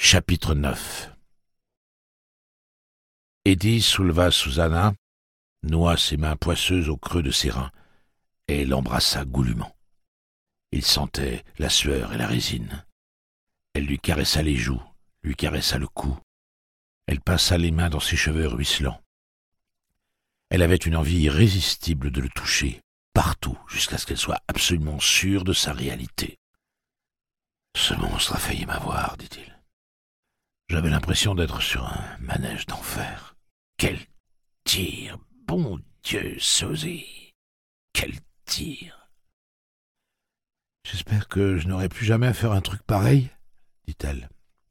Chapitre 9. Eddie souleva Susannah, noua ses mains poisseuses au creux de ses reins, et l'embrassa goulûment. Il sentait la sueur et la résine. Elle lui caressa les joues, lui caressa le cou. Elle passa les mains dans ses cheveux ruisselants. Elle avait une envie irrésistible de le toucher, partout, jusqu'à ce qu'elle soit absolument sûre de sa réalité. « Ce monstre a failli m'avoir, dit-il. J'avais l'impression d'être sur un manège d'enfer. Quel tir! Bon Dieu, Suzy! Quel tir! J'espère que je n'aurai plus jamais à faire un truc pareil, dit-elle.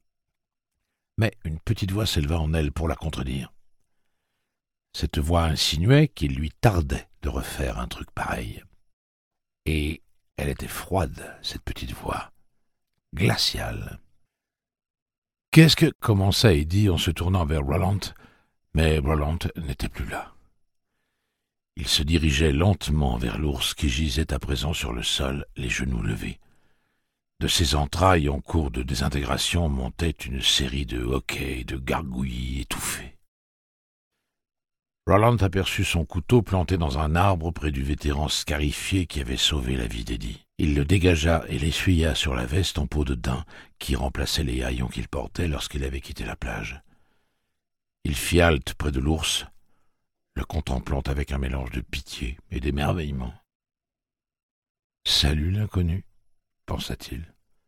Mais une petite voix s'éleva en elle pour la contredire. Cette voix insinuait qu'il lui tardait de refaire un truc pareil. Et elle était froide, cette petite voix, glaciale. « Qu'est-ce que... » commença Eddie en se tournant vers Roland, mais Roland n'était plus là. Il se dirigeait lentement vers l'ours qui gisait à présent sur le sol, les genoux levés. De ses entrailles en cours de désintégration montait une série de hoquets et de gargouillis étouffés. Roland aperçut son couteau planté dans un arbre près du vétéran scarifié qui avait sauvé la vie d'Eddie. Il le dégagea et l'essuya sur la veste en peau de daim qui remplaçait les haillons qu'il portait lorsqu'il avait quitté la plage. Il fit halte près de l'ours, le contemplant avec un mélange de pitié et d'émerveillement. « Salut, l'inconnu, pensa-t-il.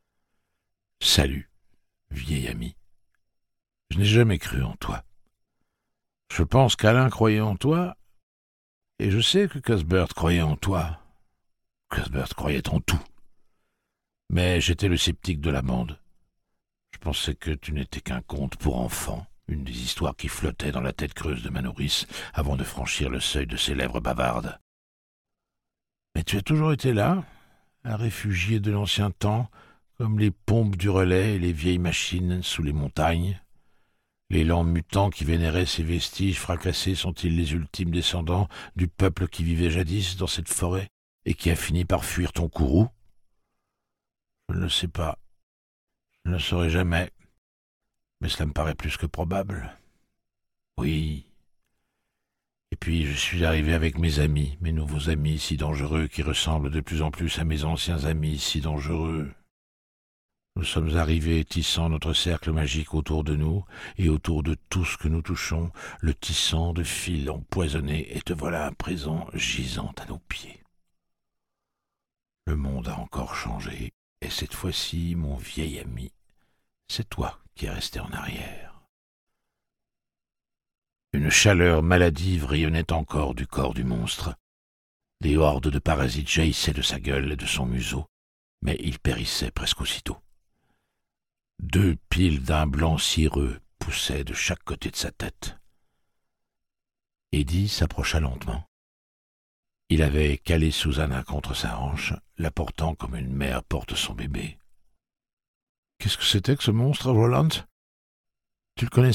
Salut, vieil ami. Je n'ai jamais cru en toi. Je pense qu'Alain croyait en toi, et je sais que Cuthbert croyait en toi. Cuthbert croyait en tout. Mais j'étais le sceptique de la bande. Je pensais que tu n'étais qu'un conte pour enfants, une des histoires qui flottaient dans la tête creuse de ma nourrice avant de franchir le seuil de ses lèvres bavardes. Mais tu as toujours été là, un réfugié de l'ancien temps, comme les pompes du relais et les vieilles machines sous les montagnes. Les lents mutants qui vénéraient ces vestiges fracassés sont-ils les ultimes descendants du peuple qui vivait jadis dans cette forêt et qui a fini par fuir ton courroux? Je ne le sais pas. Je ne le saurai jamais. Mais cela me paraît plus que probable. Oui. Et puis je suis arrivé avec mes amis, mes nouveaux amis si dangereux qui ressemblent de plus en plus à mes anciens amis si dangereux. Nous sommes arrivés tissant notre cercle magique autour de nous et autour de tout ce que nous touchons, le tissant de fils empoisonnés, et te voilà à présent gisant à nos pieds. Le monde a encore changé, et cette fois-ci, mon vieil ami, c'est toi qui es resté en arrière. Une chaleur maladive rayonnait encore du corps du monstre. Des hordes de parasites jaillissaient de sa gueule et de son museau, mais il périssait presque aussitôt. 2 piles d'un blanc cireux poussaient de chaque côté de sa tête. Eddie s'approcha lentement. Il avait calé Susannah contre sa hanche, la portant comme une mère porte son bébé. « Qu'est-ce que c'était que ce monstre, Roland? Tu le connaissais ?»«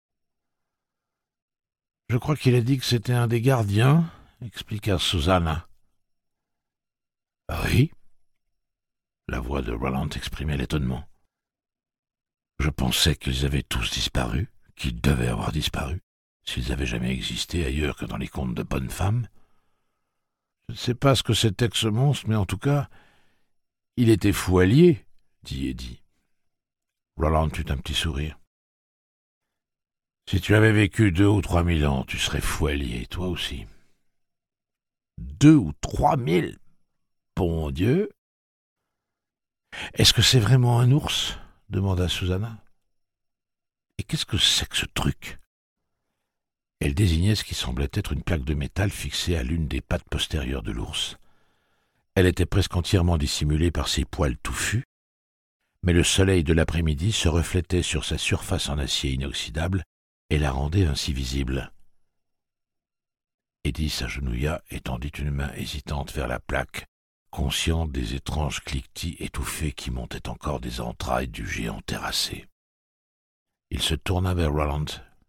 Je crois qu'il a dit que c'était un des gardiens, » expliqua Susannah. « Ah oui ?» La voix de Roland exprimait l'étonnement. Je pensais qu'ils avaient tous disparu, qu'ils devaient avoir disparu, s'ils avaient jamais existé ailleurs que dans les contes de bonnes femmes. Je ne sais pas ce que c'était que ce monstre, mais en tout cas, il était fou allié, dit Eddie. Roland eut un petit sourire. Si tu avais vécu 2 ou 3 000 ans, tu serais fou allié, toi aussi. 2 ou 3 000? Bon Dieu! Est-ce que c'est vraiment un ours? Demanda Susannah. Et qu'est-ce que c'est que ce truc? Elle désignait ce qui semblait être une plaque de métal fixée à l'une des pattes postérieures de l'ours. Elle était presque entièrement dissimulée par ses poils touffus, mais le soleil de l'après-midi se reflétait sur sa surface en acier inoxydable et la rendait ainsi visible. Eddie s'agenouilla et tendit une main hésitante vers la plaque, conscient des étranges cliquetis étouffés qui montaient encore des entrailles du géant terrassé. Il se tourna vers Roland.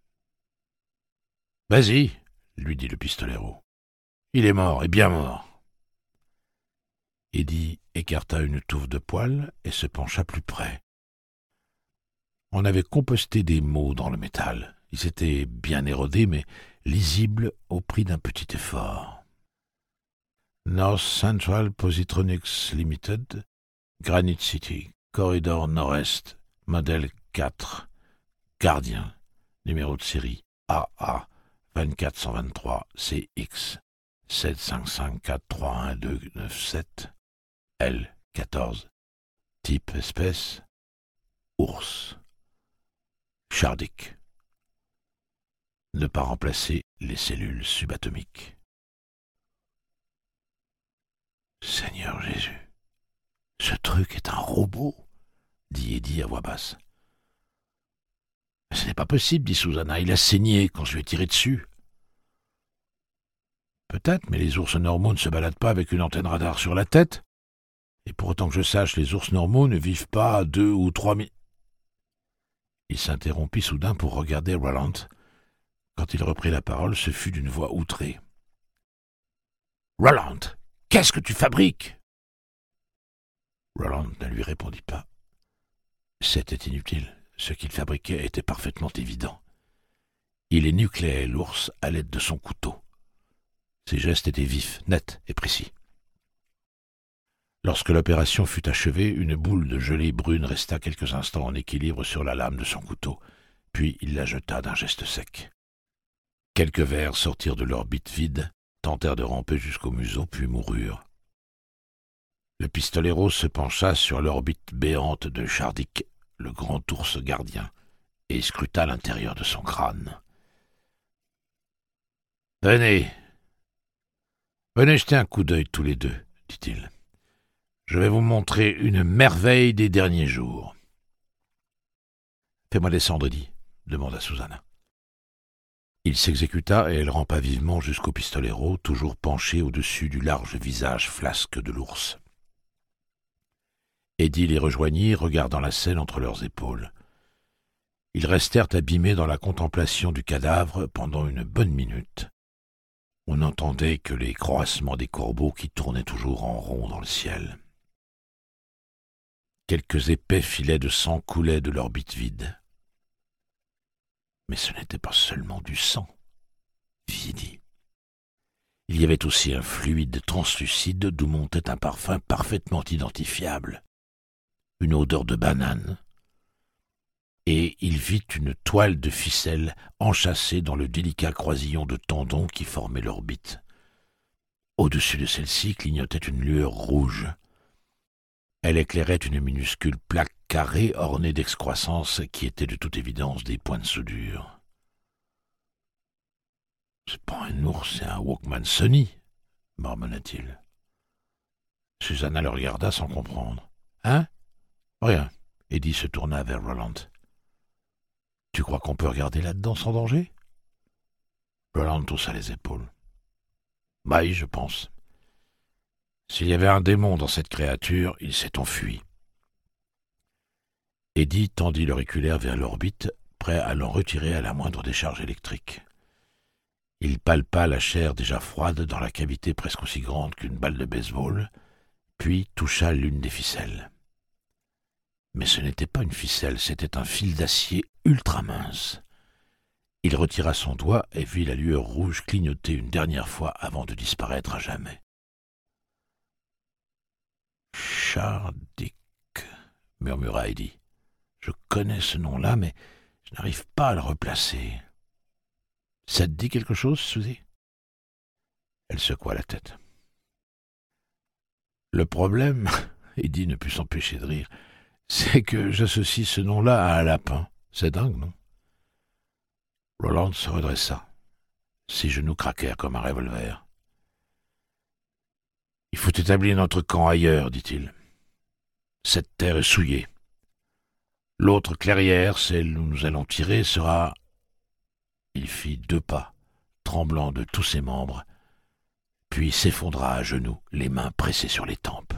« Vas-y, » lui dit le pistolero. « Il est mort, et bien mort. » Eddie écarta une touffe de poils et se pencha plus près. On avait composté des mots dans le métal. Ils étaient bien érodés, mais lisibles au prix d'un petit effort. North Central Positronics Limited, Granite City, corridor nord-est, modèle 4, gardien, numéro de série AA 24123 CX 755431297 L14, type espèce ours. Shardik. Ne pas remplacer les cellules subatomiques. Seigneur Jésus, ce truc est un robot, dit Eddie à voix basse. Ce n'est pas possible, dit Susanna, il a saigné quand je lui ai tiré dessus. Peut-être, mais les ours normaux ne se baladent pas avec une antenne radar sur la tête. Et pour autant que je sache, les ours normaux ne vivent pas à 2 ou 3 000... Il s'interrompit soudain pour regarder Roland. Quand il reprit la parole, ce fut d'une voix outrée. « Roland, qu'est-ce que tu fabriques ?» Roland ne lui répondit pas. C'était inutile. Ce qu'il fabriquait était parfaitement évident. Il énucléait l'ours à l'aide de son couteau. Ses gestes étaient vifs, nets et précis. Lorsque l'opération fut achevée, une boule de gelée brune resta quelques instants en équilibre sur la lame de son couteau, puis il la jeta d'un geste sec. Quelques vers sortirent de l'orbite vide, tentèrent de ramper jusqu'au museau, puis moururent. Le pistolero se pencha sur l'orbite béante de Shardik, le grand ours gardien, et scruta l'intérieur de son crâne. « Venez jeter un coup d'œil tous les deux, dit-il. Je vais vous montrer une merveille des derniers jours. »« Fais-moi descendre, Eddie, » demanda Susanna. Il s'exécuta et elle rampa vivement jusqu'au pistolero, toujours penché au-dessus du large visage flasque de l'ours. Eddie les rejoignit, regardant la scène entre leurs épaules. Ils restèrent abîmés dans la contemplation du cadavre pendant une bonne minute. On n'entendait que les croassements des corbeaux qui tournaient toujours en rond dans le ciel. Quelques épais filets de sang coulaient de l'orbite vide. Mais ce n'était pas seulement du sang, fit Eddie. Il y avait aussi un fluide translucide d'où montait un parfum parfaitement identifiable, une odeur de banane, et il vit une toile de ficelle enchâssée dans le délicat croisillon de tendons qui formait l'orbite. Au-dessus de celle-ci clignotait une lueur rouge. Elle éclairait une minuscule plaque carrée ornée d'excroissances qui étaient de toute évidence des points de soudure. « C'est pas un ours, c'est un Walkman Sony, » marmonna-t-il. Susanna le regarda sans comprendre. « Hein ? Rien. » Eddie se tourna vers Roland. « Tu crois qu'on peut regarder là-dedans sans danger ?» Roland haussa les épaules. « Maï, je pense. S'il y avait un démon dans cette créature, il s'est enfui. » Eddie tendit l'auriculaire vers l'orbite, prêt à l'en retirer à la moindre décharge électrique. Il palpa la chair déjà froide dans la cavité presque aussi grande qu'une balle de baseball, puis toucha l'une des ficelles. Mais ce n'était pas une ficelle, c'était un fil d'acier ultra mince. Il retira son doigt et vit la lueur rouge clignoter une dernière fois avant de disparaître à jamais. « Shardik » murmura Eddie. « Je connais ce nom-là, mais je n'arrive pas à le replacer. » « Ça te dit quelque chose, Suzy ?» Elle secoua la tête. « Le problème, » Eddie ne put s'empêcher de rire, « c'est que j'associe ce nom-là à un lapin. C'est dingue, non ?» Roland se redressa. Ses genoux craquèrent comme un revolver. « Il faut établir notre camp ailleurs, dit-il. Cette terre est souillée. L'autre clairière, celle où nous allons tirer, sera... » Il fit 2 pas, tremblant de tous ses membres, puis s'effondra à genoux, les mains pressées sur les tempes.